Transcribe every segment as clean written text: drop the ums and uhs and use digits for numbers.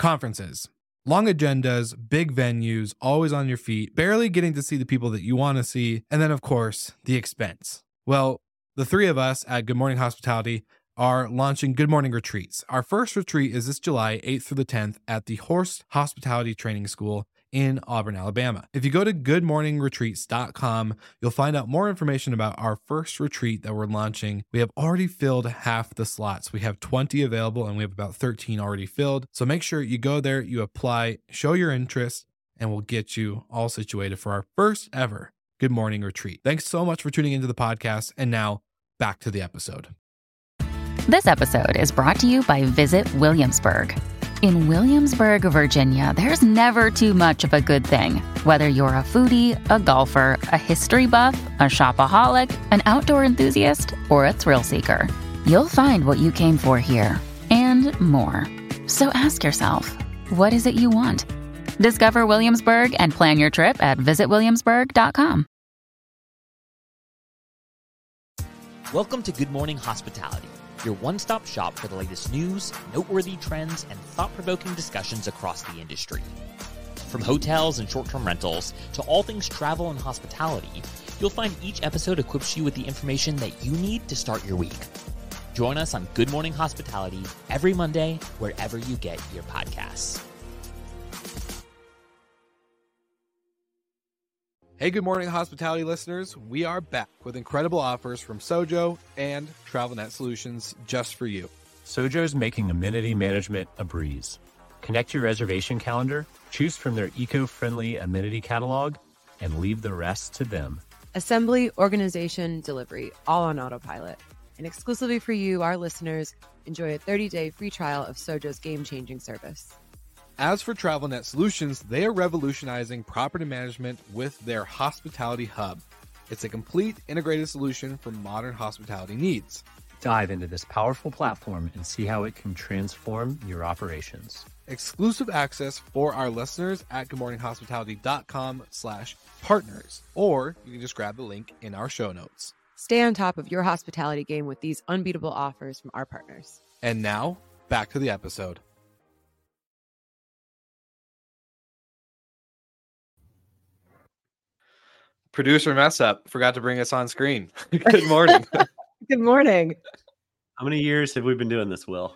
Conferences. Long agendas, big venues, always on your feet, barely getting to see the people that you want to see, and then, of course, the expense. Well, the three of us at Good Morning Hospitality are launching Good Morning Retreats. Our first retreat is this July 8th through the 10th at the Horst Hospitality Training School in Auburn, Alabama. If you go to goodmorningretreats.com, you'll find out more information about our first retreat that we're launching. We have already filled half the slots. We have 20 available and we have about 13 already filled. So make sure you go there, you apply, show your interest, and we'll get you all situated for our first ever Good Morning Retreat. Thanks so much for tuning into the podcast. And now back to the episode. This episode is brought to you by Visit Williamsburg. In Williamsburg, Virginia, there's never too much of a good thing. Whether you're a foodie, a golfer, a history buff, a shopaholic, an outdoor enthusiast, or a thrill seeker, you'll find what you came for here and more. So ask yourself, what is it you want? Discover Williamsburg and plan your trip at visitwilliamsburg.com. Welcome to Good Morning Hospitality, your one-stop shop for the latest news, noteworthy trends, and thought-provoking discussions across the industry. From hotels and short-term rentals to all things travel and hospitality, you'll find each episode equips you with the information that you need to start your week. Join us on Good Morning Hospitality every Monday, wherever you get your podcasts. Hey, Good Morning Hospitality listeners. We are back with incredible offers from Sojo and TravelNet Solutions just for you. Sojo's making amenity management a breeze. Connect your reservation calendar, choose from their eco-friendly amenity catalog, and leave the rest to them. Assembly, organization, delivery, all on autopilot. And exclusively for you, our listeners, enjoy a 30-day free trial of Sojo's game-changing service. As for TravelNet Solutions, they are revolutionizing property management with their Hospitality Hub. It's a complete integrated solution for modern hospitality needs. Dive into this powerful platform and see how it can transform your operations. Exclusive access for our listeners at goodmorninghospitality.com/partners, or you can just grab the link in our show notes. Stay on top of your hospitality game with these unbeatable offers from our partners. And now, back to the episode. Producer mess up. Forgot to bring us on screen. Good morning. Good morning. How many years have we been doing this, Will?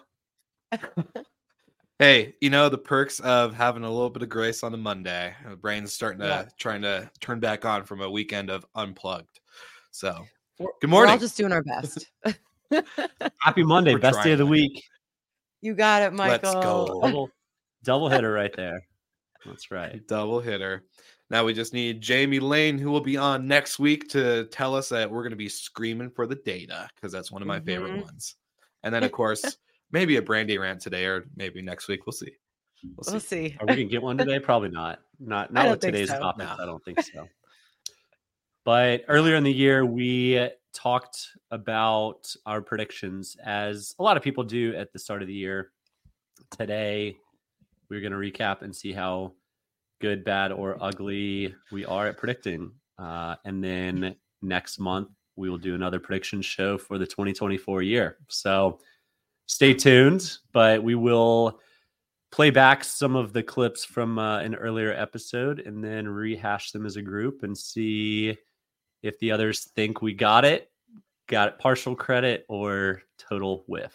Hey, you know, the perks of having a little bit of grace on a Monday. The brain's trying to turn back on from a weekend of unplugged. So, good morning. We're all just doing our best. Happy Monday. We're Best day of the week. You got it, Michael. Let's go. Double hitter right there. That's right. Double hitter. Now we just need Jamie Lane, who will be on next week, to tell us that we're going to be screaming for the data, because that's one of my favorite ones. And then, of course, maybe a Brandy rant today, or maybe next week. We'll see. We'll see. Are we going to get one today? Probably not. Not with today's topic. No. I don't think so. But earlier in the year, we talked about our predictions, as a lot of people do at the start of the year. Today, we're going to recap and see how good, bad, or ugly we are at predicting. And then next month, we will do another prediction show for the 2024 year. So stay tuned, but we will play back some of the clips from an earlier episode and then rehash them as a group and see if the others think we got it partial credit, or total whiff.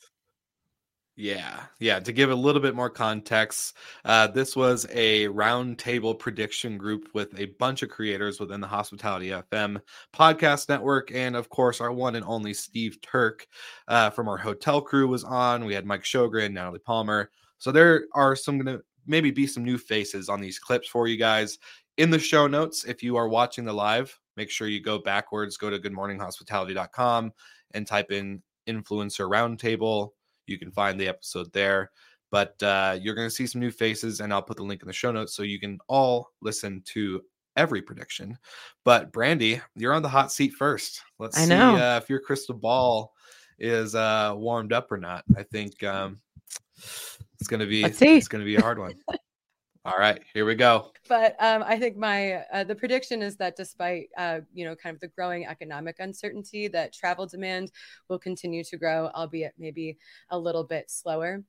Yeah. To give a little bit more context, this was a roundtable prediction group with a bunch of creators within the Hospitality FM podcast network. And of course, our one and only Steve Turk from our hotel crew was on. We had Mike Sjogren, Natalie Palmer. So there are going to maybe be some new faces on these clips for you guys. In the show notes, if you are watching the live, make sure you go backwards, go to goodmorninghospitality.com and type in Influencer Roundtable. You can find the episode there, but you're going to see some new faces, and I'll put the link in the show notes so you can all listen to every prediction. But Brandy, you're on the hot seat first. Let's see if your crystal ball is warmed up or not. I think it's going to be a hard one. All right, here we go. But I think the prediction is that despite kind of the growing economic uncertainty, that travel demand will continue to grow, albeit maybe a little bit slower.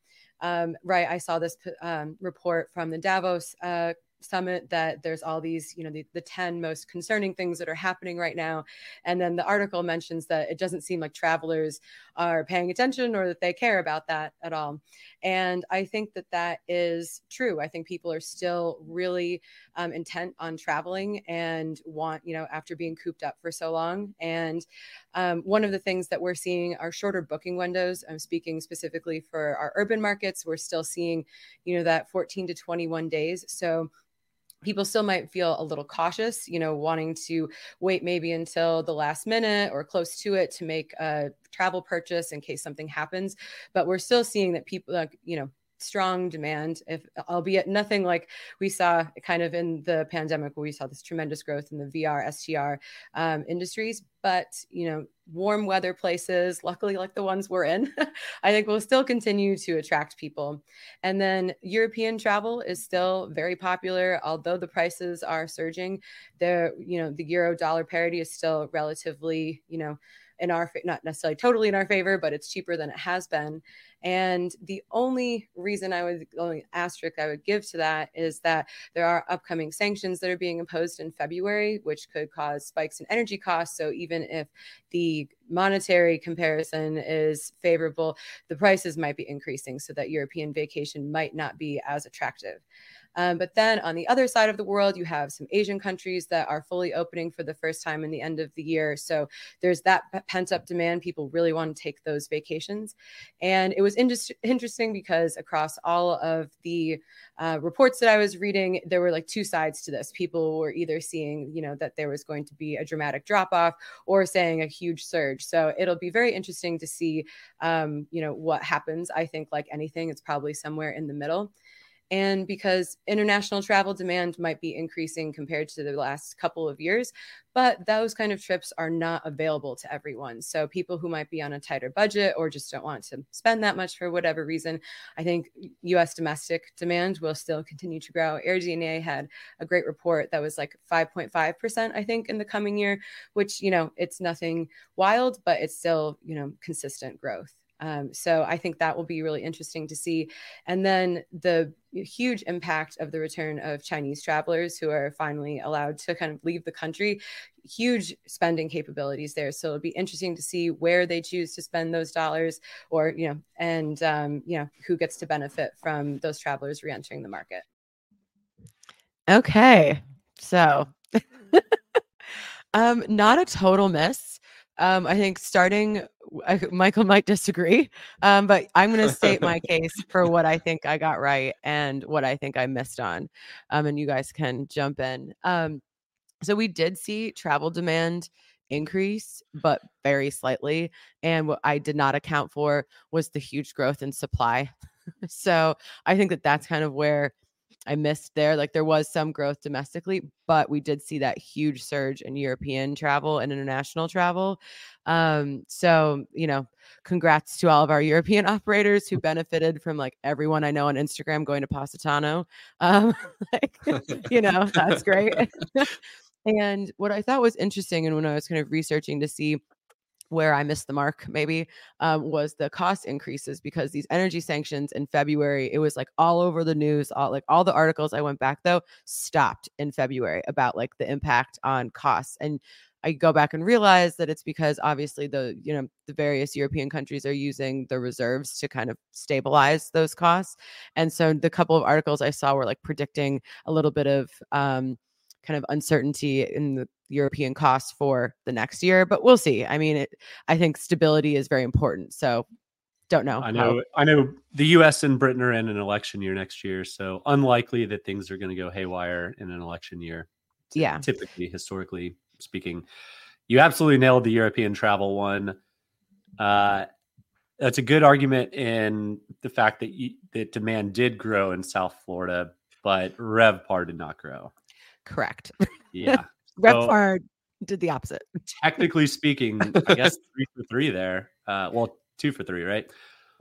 right. I saw this report from the Davos summit that there's all these, the 10 most concerning things that are happening right now. And then the article mentions that it doesn't seem like travelers are paying attention or that they care about that at all. And I think that that is true. I think people are still really intent on traveling and want, after being cooped up for so long. And one of the things that we're seeing are shorter booking windows. I'm speaking specifically for our urban markets. We're still seeing, that 14 to 21 days. So people still might feel a little cautious, wanting to wait maybe until the last minute or close to it to make a travel purchase in case something happens. But we're still seeing that people, strong demand, if albeit nothing like we saw kind of in the pandemic where we saw this tremendous growth in the VR, STR industries. But, warm weather places, luckily like the ones we're in, I think will still continue to attract people. And then European travel is still very popular, although the prices are surging. The euro dollar parity is still relatively, in our, not necessarily totally in our favor, but it's cheaper than it has been. And the only asterisk I would give to that is that there are upcoming sanctions that are being imposed in February, which could cause spikes in energy costs. So even if the monetary comparison is favorable, the prices might be increasing so that European vacation might not be as attractive. But then on the other side of the world, you have some Asian countries that are fully opening for the first time in the end of the year. So there's that pent up demand. People really want to take those vacations. And it was interesting because across all of the reports that I was reading, there were like two sides to this. People were either seeing, that there was going to be a dramatic drop off or saying a huge surge. So it'll be very interesting to see, what happens. I think like anything, it's probably somewhere in the middle. And because international travel demand might be increasing compared to the last couple of years, but those kind of trips are not available to everyone. So people who might be on a tighter budget or just don't want to spend that much for whatever reason, I think US domestic demand will still continue to grow. AirDNA had a great report that was like 5.5%, I think, in the coming year, which, it's nothing wild, but it's still, consistent growth. So I think that will be really interesting to see. And then the huge impact of the return of Chinese travelers who are finally allowed to kind of leave the country, huge spending capabilities there. So it'll be interesting to see where they choose to spend those dollars or, who gets to benefit from those travelers reentering the market. Okay. So not a total miss. I think Michael might disagree, but I'm going to state my case for what I think I got right and what I think I missed on. And you guys can jump in. So we did see travel demand increase, but very slightly. And what I did not account for was the huge growth in supply. So I think that that's kind of where I missed there. Like there was some growth domestically, but we did see that huge surge in European travel and international travel. So, congrats to all of our European operators who benefited from like everyone I know on Instagram going to Positano. That's great. And what I thought was interesting, and when I was kind of researching to see where I missed the mark maybe was the cost increases, because these energy sanctions in February, it was like all over the news, all the articles I went back though stopped in February about like the impact on costs. And I go back and realize that it's because obviously the various European countries are using the reserves to kind of stabilize those costs. And so the couple of articles I saw were like predicting a little bit of kind of uncertainty in the European costs for the next year, but we'll see. I mean, I think stability is very important. So don't know. I know the US and Britain are in an election year next year. So unlikely that things are going to go haywire in an election year. Yeah. Typically, historically speaking, you absolutely nailed the European travel one. That's a good argument in the fact that that demand did grow in South Florida, but RevPAR did not grow. Correct. Yeah. RevPAR did the opposite. Technically speaking, I guess 3 for 3 there. 2 for 3, right?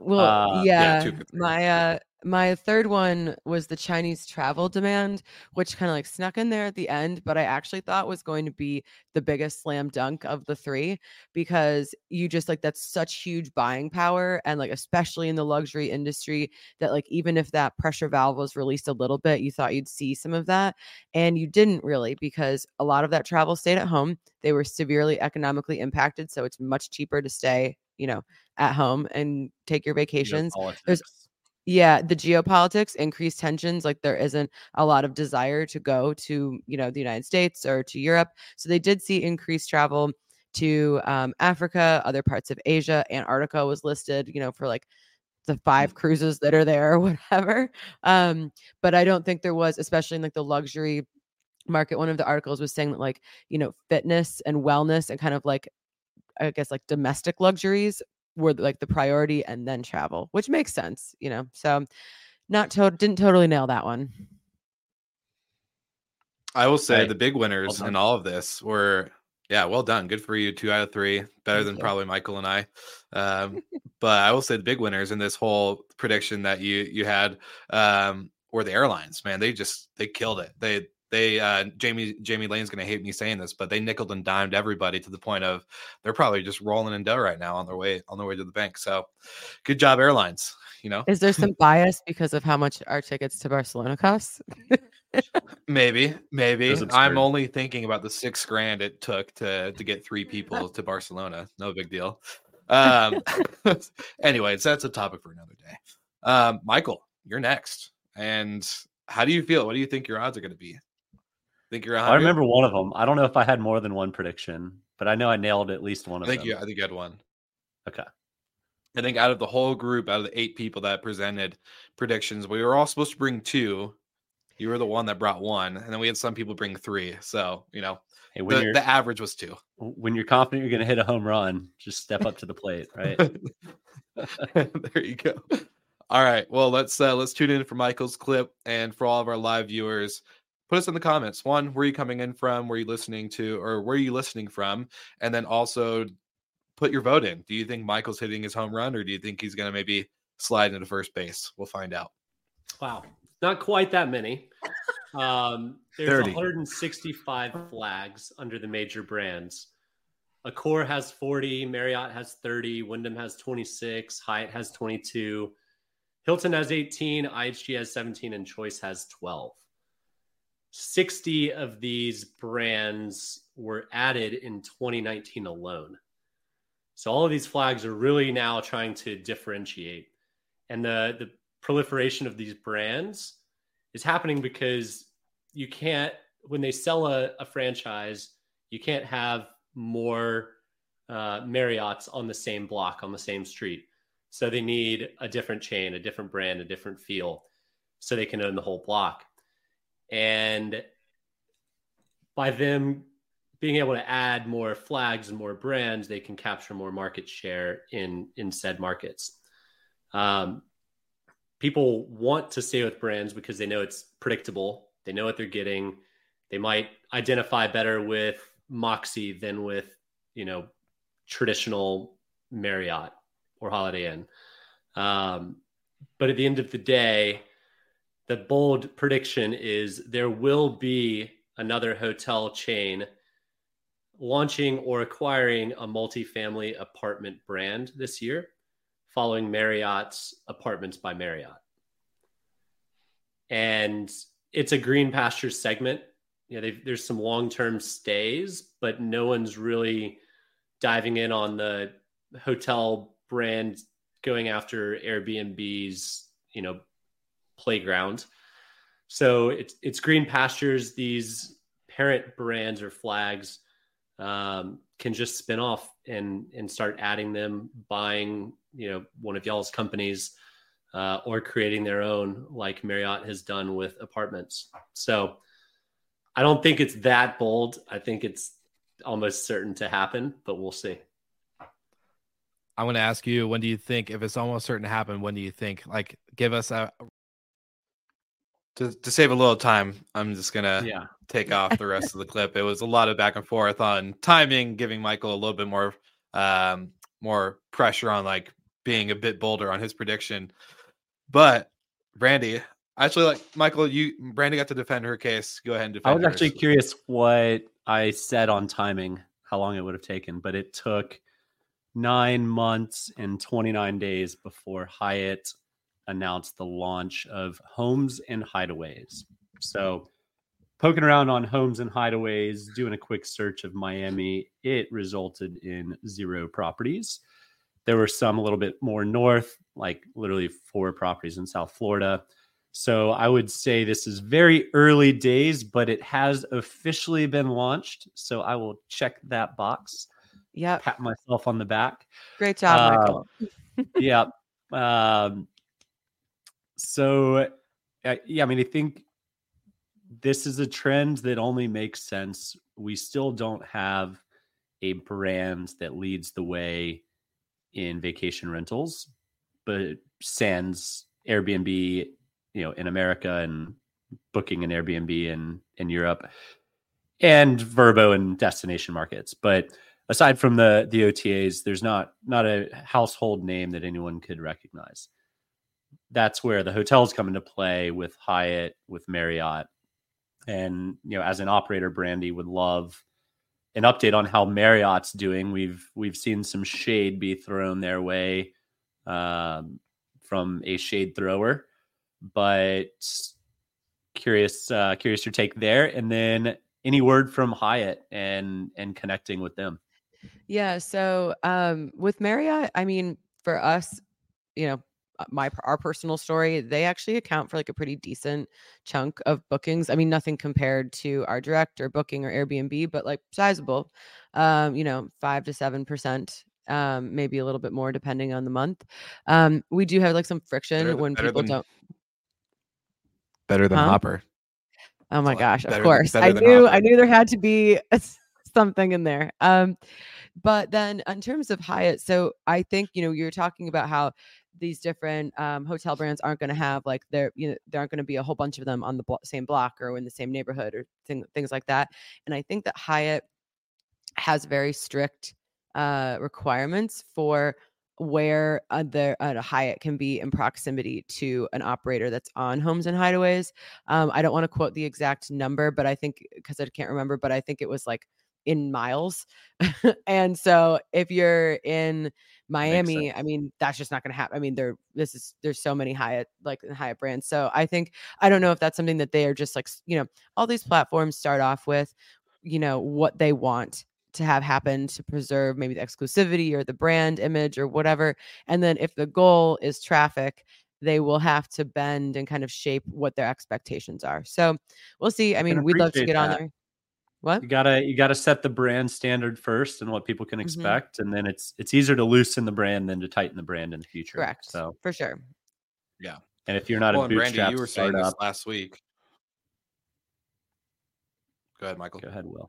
Well, yeah, yeah, 2 for 3. my third one was the Chinese travel demand, which kind of like snuck in there at the end, but I actually thought was going to be the biggest slam dunk of the three, because you just like that's such huge buying power, and like especially in the luxury industry, that like even if that pressure valve was released a little bit, you thought you'd see some of that, and you didn't really, because a lot of that travel stayed at home. They were severely economically impacted, so it's much cheaper to stay, at home and take your vacations. There's Geopolitics. the geopolitics, increased tensions, like there isn't a lot of desire to go to, the United States or to Europe. So they did see increased travel to Africa, other parts of Asia. Antarctica was listed, for like the 5 cruises that are there or whatever. But I don't think there was, especially in like the luxury market. One of the articles was saying that like, fitness and wellness and kind of like, I guess like domestic luxuries were like the priority, and then travel, which makes sense, So didn't totally nail that one. I will say Right. the big winners Well in done. all of this were, well done. Good for you. 2 out of 3, better Thank than you. probably Michael and I. But I will say the big winners in this whole prediction that you had were the airlines. Man, they killed it. They Jamie Lane's gonna hate me saying this, but they nickeled and dimed everybody to the point of they're probably just rolling in dough right now on their way to the bank. So good job, airlines. Is there some bias because of how much our tickets to Barcelona cost? Maybe. was absurd. I'm only thinking about the $6,000 it took to get 3 people to Barcelona. No big deal. Anyways, that's a topic for another day. Michael, you're next. And how do you feel? What do you think your odds are going to be? Think you're 100? I remember one of them. I don't know if I had more than one prediction, but I know I nailed at least one of them. I think you had one. Okay. I think out of the whole group, out of the 8 people that presented predictions, we were all supposed to bring 2. You were the one that brought 1, and then we had some people bring 3. So, Hey, the average was 2. When you're confident you're going to hit a home run, just step up to the plate, right? There you go. All right. Well, let's tune in for Michael's clip, and for all of our live viewers, put us in the comments. 1, where are you coming in from? Where are you listening to, or where are you listening from? And then also put your vote in. Do you think Michael's hitting his home run, or do you think he's going to maybe slide into first base? We'll find out. Wow. Not quite that many. There's 30. 165 flags under the major brands. Accor has 40, Marriott has 30, Wyndham has 26, Hyatt has 22, Hilton has 18, IHG has 17, and Choice has 12. 60 of these brands were added in 2019 alone. So all of these flags are really now trying to differentiate. And the proliferation of these brands is happening because you can't, when they sell a franchise, you can't have more Marriotts on the same block, on the same street. So they need a different chain, a different brand, a different feel, so they can own the whole block. And by them being able to add more flags and more brands, they can capture more market share in said markets. People want to stay with brands because they know it's predictable. They know what they're getting. They might identify better with Moxy than with, traditional Marriott or Holiday Inn. But at the end of the day, the bold prediction is there will be another hotel chain launching or acquiring a multifamily apartment brand this year, following Marriott's Apartments by Marriott. And it's a green pastures segment. There's some long-term stays, but no one's really diving in on the hotel brand going after Airbnb's, playground. So it's green pastures. These parent brands or flags can just spin off and start adding them, buying, one of y'all's companies, or creating their own, like Marriott has done with Apartments. So I don't think it's that bold. I think it's almost certain to happen, but we'll see. I'm going to ask you, when do you think, if it's almost certain to happen, when do you think, like, give us a... To save a little time, I'm just going to take off the rest of the clip. It was a lot of back and forth on timing, giving Michael a little bit more pressure on like being a bit bolder on his prediction. But Brandy, actually, like Michael, Brandy got to defend her case. Go ahead and defend. I was actually curious what I said on timing, how long it would have taken, but it took 9 months and 29 days before Hyatt announced the launch of Homes and Hideaways. So poking around on Homes and Hideaways, doing a quick search of Miami, it resulted in 0 properties. There were some a little bit more north, like literally 4 properties in South Florida. So I would say this is very early days, but it has officially been launched. So I will check that box. Yeah. Pat myself on the back. Great job, Michael. Yeah. So, yeah, I mean, I think this is a trend that only makes sense. We still don't have a brand that leads the way in vacation rentals, but sans Airbnb, in America, and booking an Airbnb in Europe, and Vrbo in destination markets. But aside from the OTAs, there's not a household name that anyone could recognize. That's where the hotels come into play with Hyatt, with Marriott. And, as an operator, Brandy would love an update on how Marriott's doing. We've seen some shade be thrown their way from a shade thrower, but curious your take there. And then any word from Hyatt and connecting with them. Yeah. So with Marriott, I mean, for us, our personal story, they actually account for like a pretty decent chunk of bookings. I mean, nothing compared to our direct or booking or Airbnb, but like sizable, 5 to 7%, maybe a little bit more depending on the month. We do have like some friction when people don't. Better than Hopper. Oh my gosh, of course. I knew there had to be something in there. But then in terms of Hyatt, so I think, you're talking about how these different hotel brands aren't going to have like there aren't going to be a whole bunch of them on the same block or in the same neighborhood or things like that. And I think that Hyatt has very strict requirements for where a Hyatt can be in proximity to an operator that's on Homes and Hideaways. I don't want to quote the exact number, but I think, because I can't remember, but I think it was like in miles. And so if you're in Miami, I mean, that's just not going to happen. I mean, there's so many Hyatt brands. So I don't know if that's something that they are just like, all these platforms start off with, what they want to have happen to preserve maybe the exclusivity or the brand image or whatever. And then if the goal is traffic, they will have to bend and kind of shape what their expectations are. So we'll see. I mean, we'd love to get on there. What? You gotta set the brand standard first and what people can expect. And then it's easier to loosen the brand than to tighten the brand in the future. Correct. So for sure. Yeah. And if you're not a bootstrap, Brandy, you were saying this last week. Go ahead, Michael. Go ahead, Will.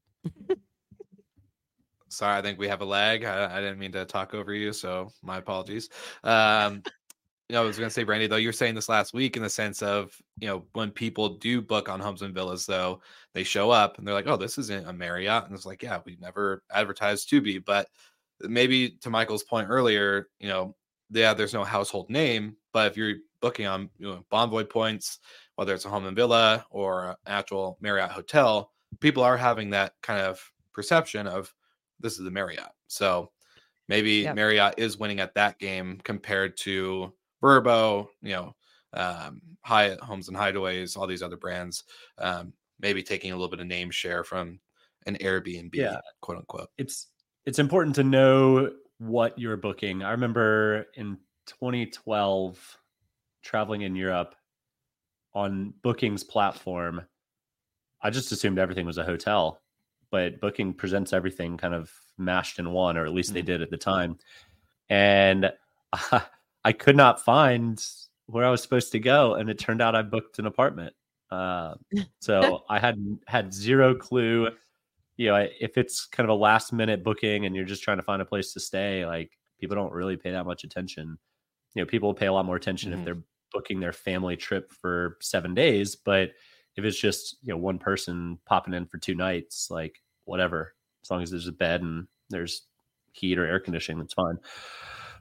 Sorry, I think we have a lag. I didn't mean to talk over you, so my apologies. I was going to say, Brandy, though, you were saying this last week in the sense of, when people do book on Homes and Villas, though, they show up and they're like, oh, this isn't a Marriott. And it's like, yeah, we've never advertised to be. But maybe to Michael's point earlier, there's no household name. But if you're booking on Bonvoy points, whether it's a home and villa or an actual Marriott hotel, people are having that kind of perception of this is the Marriott. So maybe Marriott is winning at that game compared to Vrbo, Hyatt, Homes and Hideaways, all these other brands, maybe taking a little bit of name share from an Airbnb, quote unquote. It's important to know what you're booking. I remember in 2012 traveling in Europe on Booking's platform. I just assumed everything was a hotel, but Booking presents everything kind of mashed in one, or at least they did at the time. And I could not find where I was supposed to go, and it turned out I booked an apartment. So I had zero clue. If it's kind of a last minute booking and you're just trying to find a place to stay, like, people don't really pay that much attention. People pay a lot more attention if they're booking their family trip for 7 days. But if it's just one person popping in for 2 nights, like, whatever, as long as there's a bed and there's heat or air conditioning, that's fine.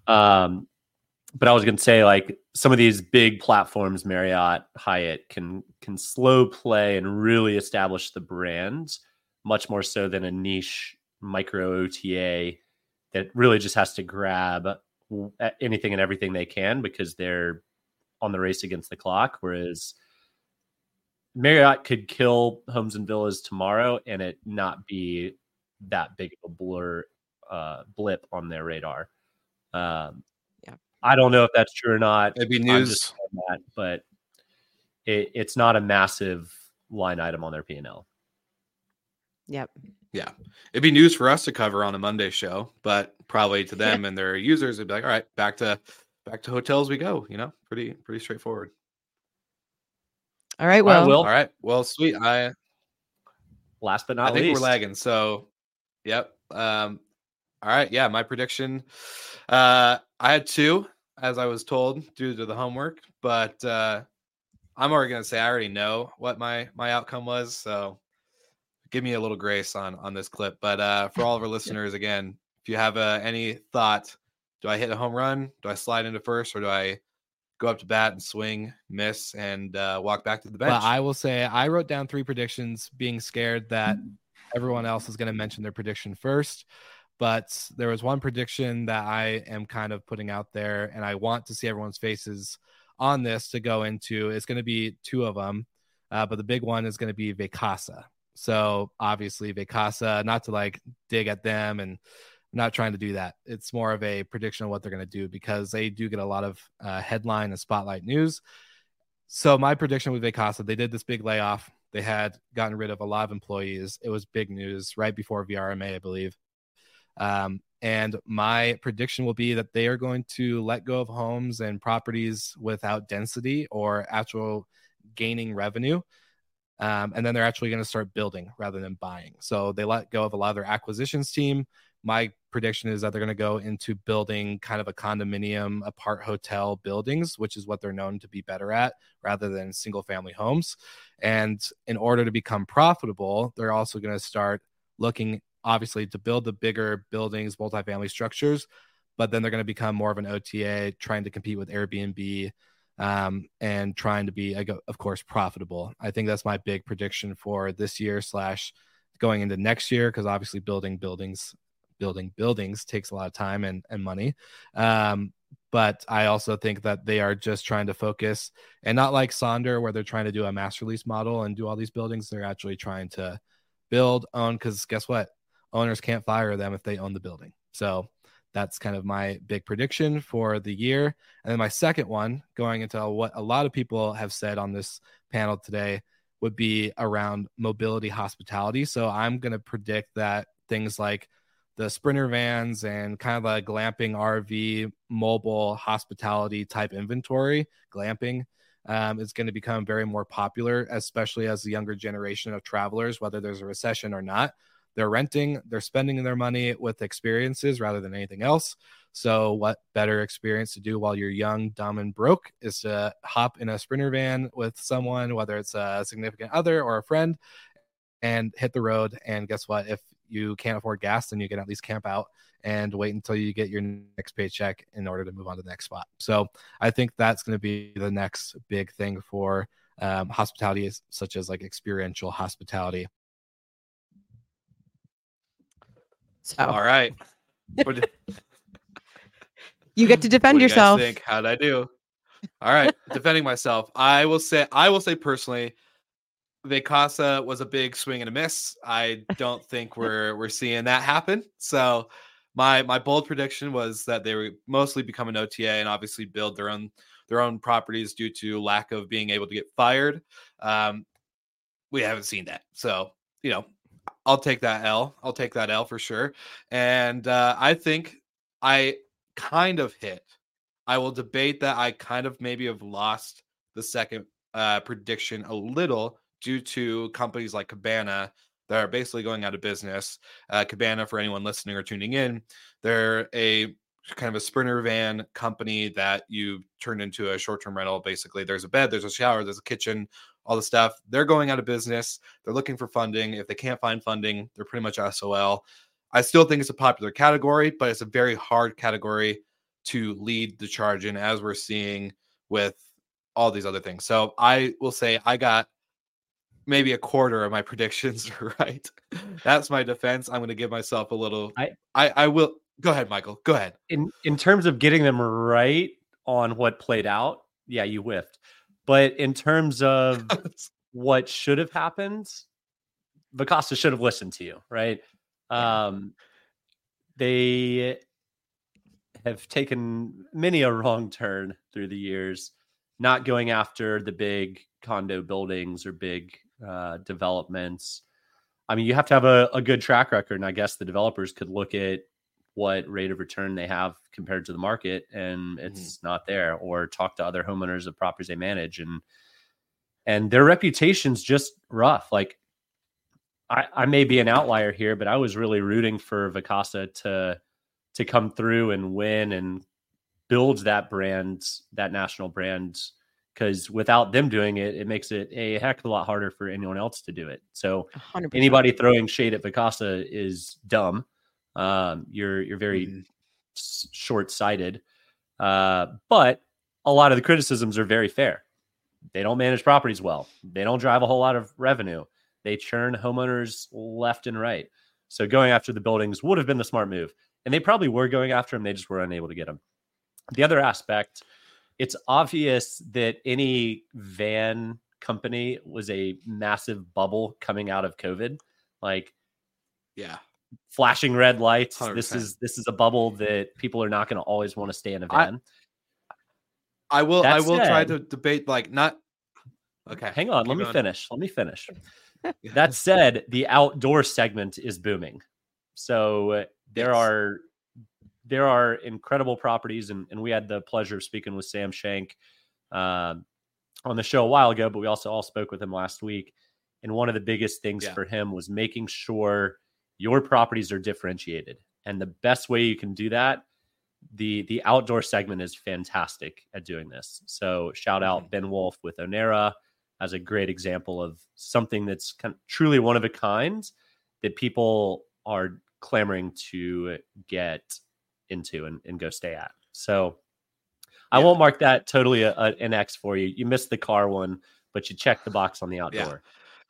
But I was going to say, like, some of these big platforms, Marriott, Hyatt, can slow play and really establish the brand much more so than a niche micro OTA that really just has to grab anything and everything they can because they're on the race against the clock. Whereas Marriott could kill Homes and Villas tomorrow and it not be that big of a blip on their radar. I don't know if that's true or not. It'd be I'm news, just saying that, but it's not a massive line item on their P&L. Yep. Yeah, it'd be news for us to cover on a Monday show, but probably to them and their users, it'd be like, all right, back to hotels we go. You know, pretty straightforward. All right. Well, all right. Well, sweet. Last but not I think least, we're lagging. So, yep. All right. Yeah, my prediction. I had 2, as I was told, due to the homework, but I'm already gonna say I already know what my outcome was. So, give me a little grace on this clip. But for all of our listeners, again, if you have any thought, do I hit a home run? Do I slide into first, or do I go up to bat and swing, miss, and walk back to the bench? But I will say I wrote down 3 predictions, being scared that everyone else is going to mention their prediction first. But there was one prediction that I am kind of putting out there, and I want to see everyone's faces on this to go into. It's going to be 2 of them, but the big one is going to be Vacasa. So obviously Vacasa, not to like dig at them, and I'm not trying to do that. It's more of a prediction of what they're going to do because they do get a lot of headline and spotlight news. So my prediction with Vacasa, they did this big layoff. They had gotten rid of a lot of employees. It was big news right before VRMA, I believe. And my prediction will be that they are going to let go of homes and properties without density or actual gaining revenue. And then they're actually going to start building rather than buying. So they let go of a lot of their acquisitions team. My prediction is that they're going to go into building kind of a condominium, apart hotel buildings, which is what they're known to be better at rather than single family homes. And in order to become profitable, they're also going to start looking obviously to build the bigger buildings, multifamily structures, but then they're going to become more of an OTA, trying to compete with Airbnb, and trying to be, of course, profitable. I think that's my big prediction for this year / going into next year, because obviously building buildings takes a lot of time and money. But I also think that they are just trying to focus, and not like Sonder, where they're trying to do a master lease model and do all these buildings. They're actually trying to build, own, because guess what? Owners can't fire them if they own the building. So that's kind of my big prediction for the year. And then my second one, going into what a lot of people have said on this panel today, would be around mobility hospitality. So I'm going to predict that things like the Sprinter vans and kind of a glamping RV mobile hospitality type inventory, glamping, is going to become very more popular, especially as the younger generation of travelers, whether there's a recession or not. They're renting, they're spending their money with experiences rather than anything else. So what better experience to do while you're young, dumb, and broke is to hop in a Sprinter van with someone, whether it's a significant other or a friend, and hit the road. And guess what? If you can't afford gas, then you can at least camp out and wait until you get your next paycheck in order to move on to the next spot. So I think that's going to be the next big thing for hospitality, such as like experiential hospitality. So all right. You get to defend yourself. How'd I do? All right. Defending myself. I will say personally, Vacasa was a big swing and a miss. I don't think we're seeing that happen. So my bold prediction was that they would mostly become an OTA and obviously build their own properties due to lack of being able to get fired. We haven't seen that. So, I'll take that L. I'll take that L for sure. And I think I kind of hit. I will debate that I kind of maybe have lost the second prediction a little due to companies like Cabana that are basically going out of business. Cabana, for anyone listening or tuning in, they're a kind of a Sprinter van company that you turn into a short-term rental. Basically, there's a bed, there's a shower, there's a kitchen, all the stuff. They're going out of business. They're looking for funding. If they can't find funding, they're pretty much SOL. I still think it's a popular category, but it's a very hard category to lead the charge in, as we're seeing with all these other things. So I will say I got maybe a quarter of my predictions right. That's my defense. I'm going to give myself a little. I will go ahead, Michael. Go ahead. In terms of getting them right on what played out, yeah, you whiffed. But in terms of what should have happened, Vacasa should have listened to you, right? Yeah. They have taken many a wrong turn through the years, not going after the big condo buildings or big developments. I mean, you have to have a good track record, and I guess the developers could look at what rate of return they have compared to the market, and it's not there, or talk to other homeowners of properties they manage, and their reputation's just rough. Like, I may be an outlier here, but I was really rooting for Vacasa to come through and win and build that brand, that national brand, because without them doing it, it makes it a heck of a lot harder for anyone else to do it. So 100%. Anybody throwing shade at Vacasa is dumb. You're very short-sighted. But a lot of the criticisms are very fair. They don't manage properties well. They don't drive a whole lot of revenue. They churn homeowners left and right. So going after the buildings would have been the smart move. And they probably were going after them. They just were unable to get them. The other aspect, it's obvious that any van company was a massive bubble coming out of COVID. Like, yeah, flashing red lights. 100%. This is a bubble that people are not going to always want to stay in a van. I will try to debate, like, not. Okay, hang on. Let me finish. That said, the outdoor segment is booming. So there are incredible properties, and we had the pleasure of speaking with Sam Shank on the show a while ago, but we also all spoke with him last week. And one of the biggest things for him was making sure your properties are differentiated. And the best way you can do that, the outdoor segment is fantastic at doing this. So shout out Ben Wolf with Onera as a great example of something that's kind of truly one of a kind that people are clamoring to get into and go stay at. So I won't mark that totally an X for you. You missed the car one, but you checked the box on the outdoor. Yeah.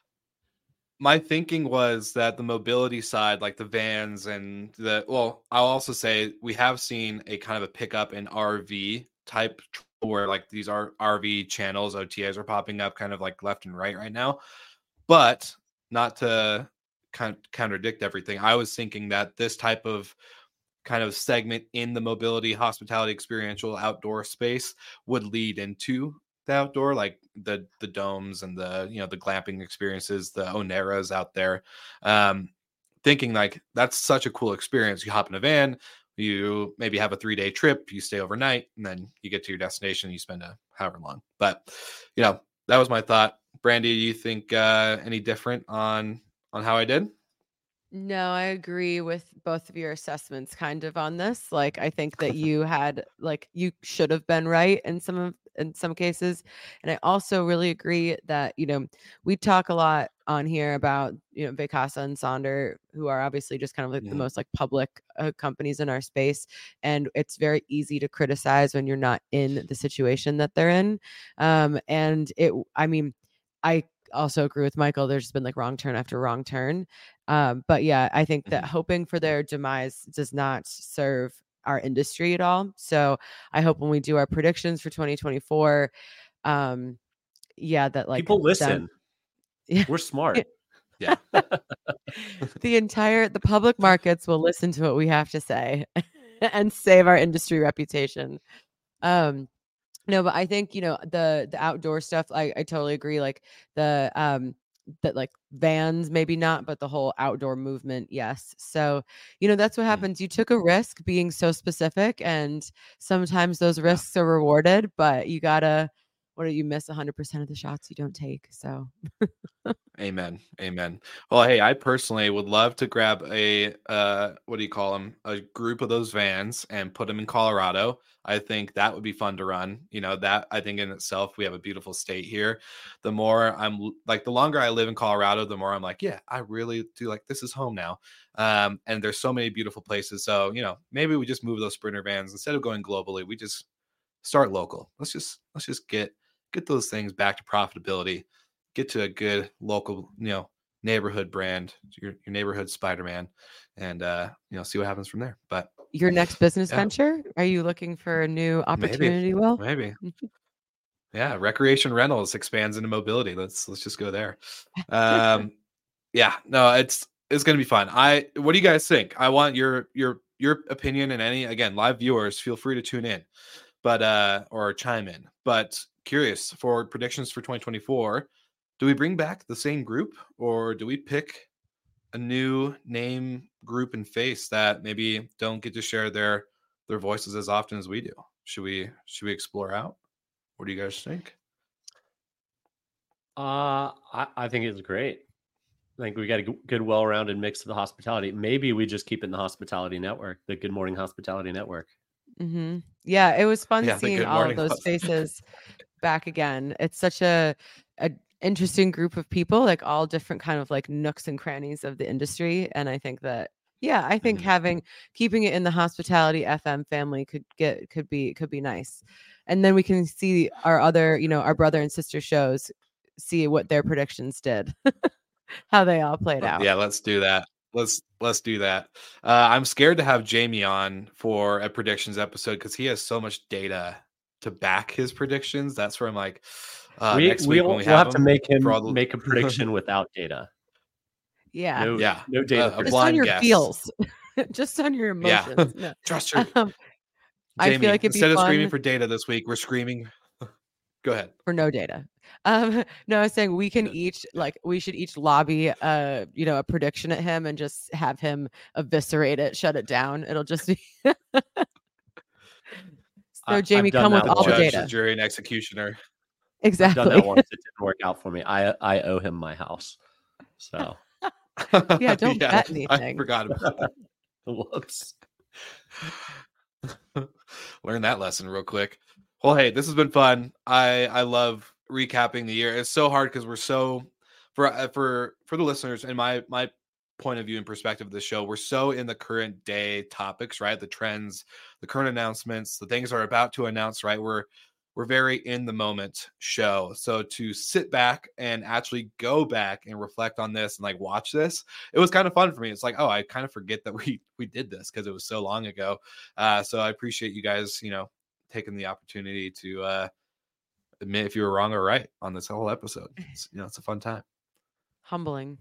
My thinking was that the mobility side, like the vans and I'll also say we have seen a kind of a pickup in RV type, where like these are RV channels, OTAs are popping up kind of like left and right now. But not to kind of contradict everything, I was thinking that this type of kind of segment in the mobility, hospitality, experiential outdoor space would lead into the outdoor, like the domes and the glamping experiences, the Oneras out there. Thinking like that's such a cool experience. You hop in a van, you maybe have a 3-day trip, you stay overnight, and then you get to your destination and you spend however long. But that was my thought. Brandy, do you think any different on how I did? No, I agree with both of your assessments kind of on this. Like, I think that you should have been right in some cases. And I also really agree that, we talk a lot on here about, Vacasa and Sonder, who are obviously just kind of like the most like public companies in our space. And it's very easy to criticize when you're not in the situation that they're in. I also agree with Michael. There's been like wrong turn after wrong turn. But yeah, I think that hoping for their demise does not serve our industry at all. So I hope when we do our predictions for 2024, that like people listen. We're smart. Yeah. The public markets will listen to what we have to say and save our industry reputation. No, but I think, the outdoor stuff, I totally agree. Like that like vans, maybe not, but the whole outdoor movement. Yes. So, that's what happens. You took a risk being so specific, and sometimes those risks are rewarded, but you gotta what do you miss 100% of the shots you don't take? So Amen. Well, hey, I personally would love to grab a what do you call them? A group of those vans and put them in Colorado. I think that would be fun to run. That I think in itself, we have a beautiful state here. The more the longer I live in Colorado, the more I'm like, yeah, I really do like this is home now. And there's so many beautiful places. So, maybe we just move those Sprinter vans instead of going globally. We just start local. Let's just get those things back to profitability. Get to a good local, neighborhood brand, your neighborhood Spider-Man, and see what happens from there. But your next business venture? Are you looking for a new opportunity? Maybe. Yeah, recreation rentals expands into mobility. Let's just go there. Yeah, no, it's gonna be fun. What do you guys think? I want your opinion, and any, again, live viewers, feel free to tune in, but or chime in. But curious for predictions for 2024. Do we bring back the same group, or do we pick a new name, group, and face that maybe don't get to share their voices as often as we do? Should we explore out? What do you guys think? I think it's great. I think we got a good, well-rounded mix of the hospitality. Maybe we just keep it in the hospitality network, the Good Morning Hospitality Network. Mm-hmm. Yeah, it was fun seeing all of those faces back again. It's such a interesting group of people, like all different kind of like nooks and crannies of the industry. And I think that, I think keeping it in the Hospitality FM family could be nice. And then we can see our other, our brother and sister shows, see what their predictions did, how they all played out. Yeah, let's do that. Let's do that. I'm scared to have Jamie on for a predictions episode because he has so much data to back his predictions. That's where I'm like, next week when we have to make him make a prediction without data. Yeah. No data. Just on your feels. Just on your emotions. Yeah. No. Trust your Jamie, I feel like instead of screaming for data this week, we're screaming. Go ahead. For no data. No, I was saying we should each lobby a prediction at him and just have him eviscerate it, shut it down. It'll just be So Jamie, come with all the data. The jury and executioner. Exactly. I've done that once. It didn't work out for me. I owe him my house. So yeah, don't bet anything. I forgot about that. Whoops. Learn that lesson real quick. Well, hey, this has been fun. I love recapping the year. It's so hard because we're so for the listeners and my point of view and perspective of the show, we're so in the current day topics, right? The trends, the current announcements, the things are about to announce, right? We're very in the moment show. So to sit back and actually go back and reflect on this and like watch this, it was kind of fun for me. It's like, oh, I kind of forget that we did this because it was so long ago. So I appreciate you guys, taking the opportunity to admit if you were wrong or right on this whole episode. It's a fun time. Humbling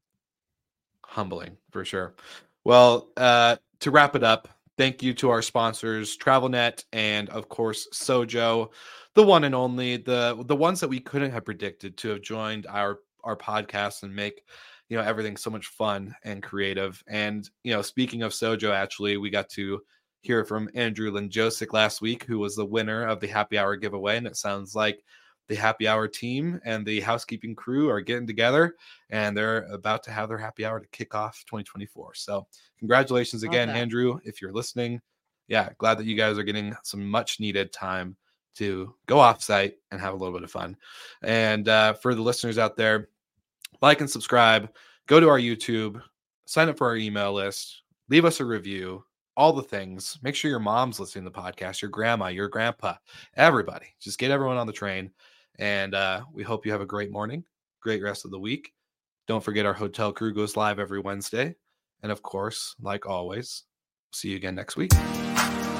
for sure. Well, to wrap it up, thank you to our sponsors, TravelNet, and of course Sojo, the one and only, the ones that we couldn't have predicted to have joined our podcast and make everything so much fun and creative. And speaking of Sojo, actually, we got to hear from Andrew Linjosic last week, who was the winner of the Happy Hour giveaway, and it sounds like the Happy Hour team and the housekeeping crew are getting together and they're about to have their happy hour to kick off 2024. So congratulations again, Andrew, if you're listening. Yeah, glad that you guys are getting some much needed time to go off site and have a little bit of fun. And for the listeners out there, like and subscribe, go to our YouTube, sign up for our email list, leave us a review, all the things. Make sure your mom's listening to the podcast, your grandma, your grandpa, everybody. Just get everyone on the train. And we hope you have a great morning, great rest of the week. Don't forget our hotel crew goes live every Wednesday. And of course, like always, see you again next week.